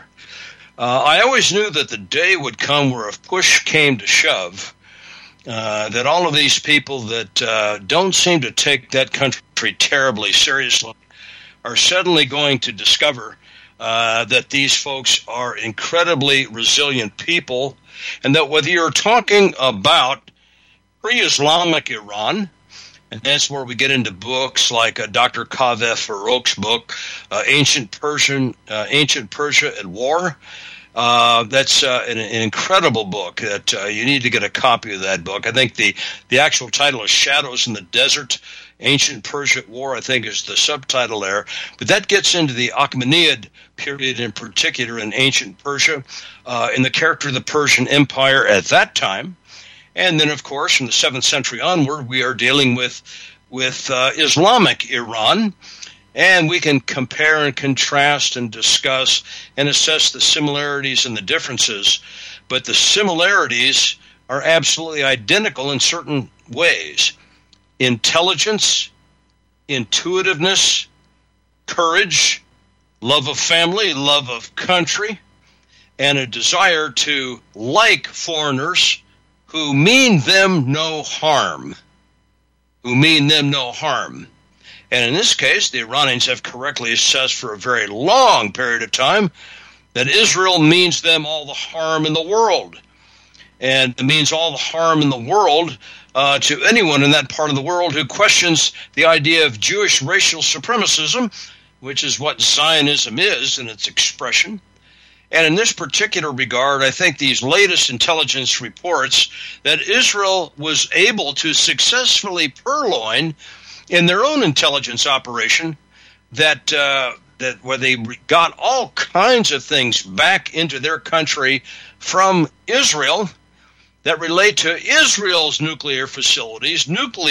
I always knew that the day would come where if push came to shove, that all of these people that don't seem to take that country terribly seriously are suddenly going to discover that these folks are incredibly resilient people, and that whether you're talking about pre-Islamic Iran, and that's where we get into books like Dr. Kaveh Farouk's book, Ancient Persia at War. That's an incredible book that you need to get a copy of that book. I think the actual title is Shadows in the Desert, Ancient Persia at War, I think is the subtitle there. But that gets into the Achaemenid period in particular in ancient Persia, in the character of the Persian Empire at that time. And then, of course, from the 7th century onward, we are dealing with Islamic Iran. And we can compare and contrast and discuss and assess the similarities and the differences. But the similarities are absolutely identical in certain ways. Intelligence, intuitiveness, courage, love of family, love of country, and a desire to like foreigners who mean them no harm. And in this case, the Iranians have correctly assessed for a very long period of time that Israel means them all the harm in the world. And it means all the harm in the world to anyone in that part of the world who questions the idea of Jewish racial supremacism, which is what Zionism is in its expression. And in this particular regard, I think these latest intelligence reports that Israel was able to successfully purloin in their own intelligence operation, that where they got all kinds of things back into their country from Israel that relate to Israel's nuclear facilities,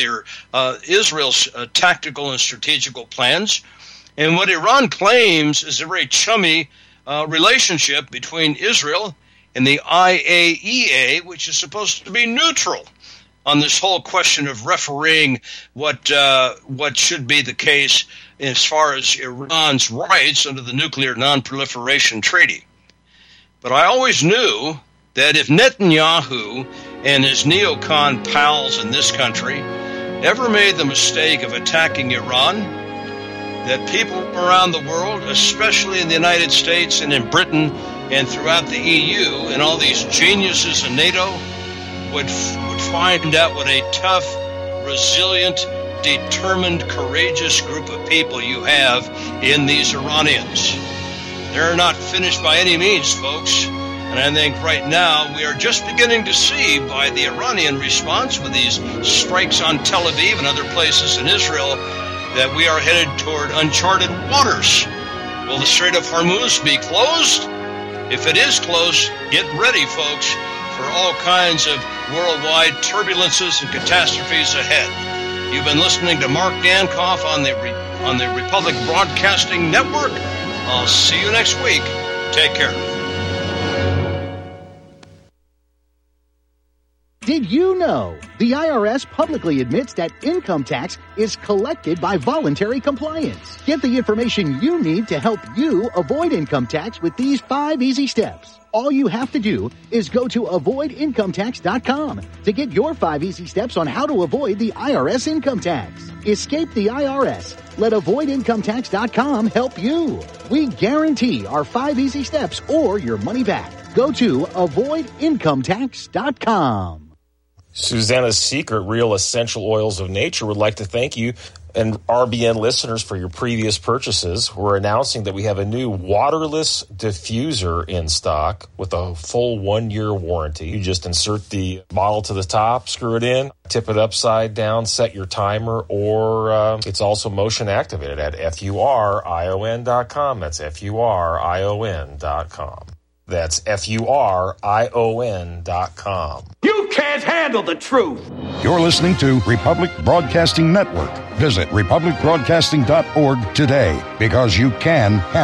Israel's tactical and strategical plans, and what Iran claims is a very chummy relationship between Israel and the IAEA, which is supposed to be neutral on this whole question of refereeing what should be the case as far as Iran's rights under the Nuclear Non-Proliferation Treaty. But I always knew that if Netanyahu and his neocon pals in this country ever made the mistake of attacking Iran, that people around the world, especially in the United States and in Britain and throughout the EU and all these geniuses in NATO, would find out what a tough, resilient, determined, courageous group of people you have in these Iranians. They're not finished by any means, folks. And I think right now we are just beginning to see by the Iranian response with these strikes on Tel Aviv and other places in Israel that we are headed toward uncharted waters. Will the Strait of Hormuz be closed? If it is closed, get ready, folks, for all kinds of worldwide turbulences and catastrophes ahead. You've been listening to Mark Dankoff on the Republic Broadcasting Network. I'll see you next week. Take care. Did you know the IRS publicly admits that income tax is collected by voluntary compliance? Get the information you need to help you avoid income tax with these 5 easy steps. All you have to do is go to avoidincometax.com to get your 5 easy steps on how to avoid the IRS income tax. Escape the IRS. Let avoidincometax.com help you. We guarantee our 5 easy steps or your money back. Go to avoidincometax.com. Susanna's Secret Real Essential Oils of Nature would like to thank you and RBN listeners for your previous purchases. We're announcing that we have a new waterless diffuser in stock with a full 1-year warranty. You just insert the bottle to the top, screw it in, tip it upside down, set your timer, or it's also motion activated at FURION.com. That's FURION.com. That's FURION.com. You can't handle the truth. You're listening to Republic Broadcasting Network. Visit republicbroadcasting.org today because you can handle